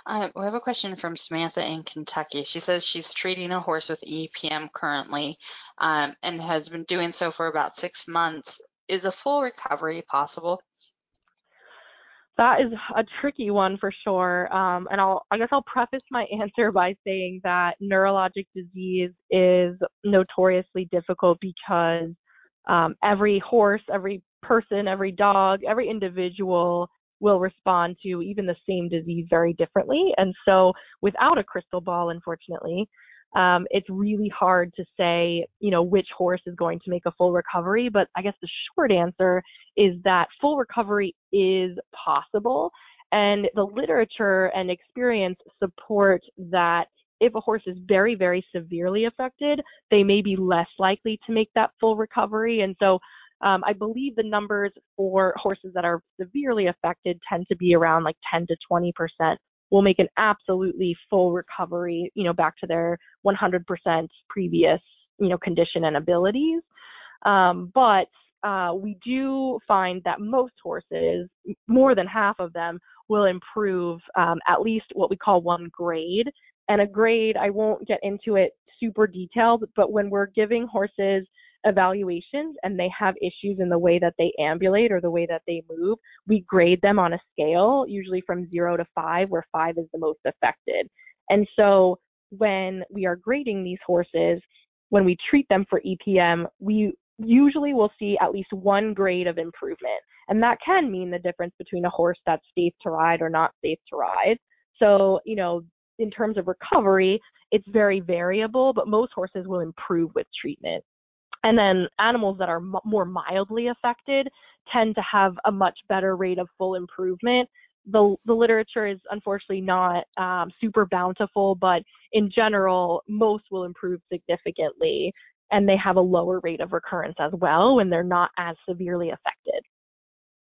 We have a question from Samantha in Kentucky. She says she's treating a horse with EPM currently, and has been doing so for about 6 months. Is a full recovery possible? That is a tricky one for sure. And I guess I'll preface my answer by saying that neurologic disease is notoriously difficult because every horse, every person, every dog, every individual will respond to even the same disease very differently. And so without a crystal ball, unfortunately, it's really hard to say, which horse is going to make a full recovery. But I guess the short answer is that full recovery is possible. And the literature and experience support that if a horse is very, very severely affected, they may be less likely to make that full recovery. And so I believe the numbers for horses that are severely affected tend to be around like 10 to 20% will make an absolutely full recovery, back to their 100% previous, condition and abilities. But we do find that most horses, more than half of them, will improve at least what we call one grade. And a grade, I won't get into it super detailed, but when we're giving horses evaluations and they have issues in the way that they ambulate or the way that they move, we grade them on a scale, usually from 0 to 5, where 5 is the most affected. And so when we are grading these horses, when we treat them for EPM, we usually will see at least one grade of improvement. And that can mean the difference between a horse that's safe to ride or not safe to ride. So, in terms of recovery, it's very variable, but most horses will improve with treatment. And then animals that are more mildly affected tend to have a much better rate of full improvement. The literature is unfortunately not super bountiful, but in general, most will improve significantly, and they have a lower rate of recurrence as well when they're not as severely affected.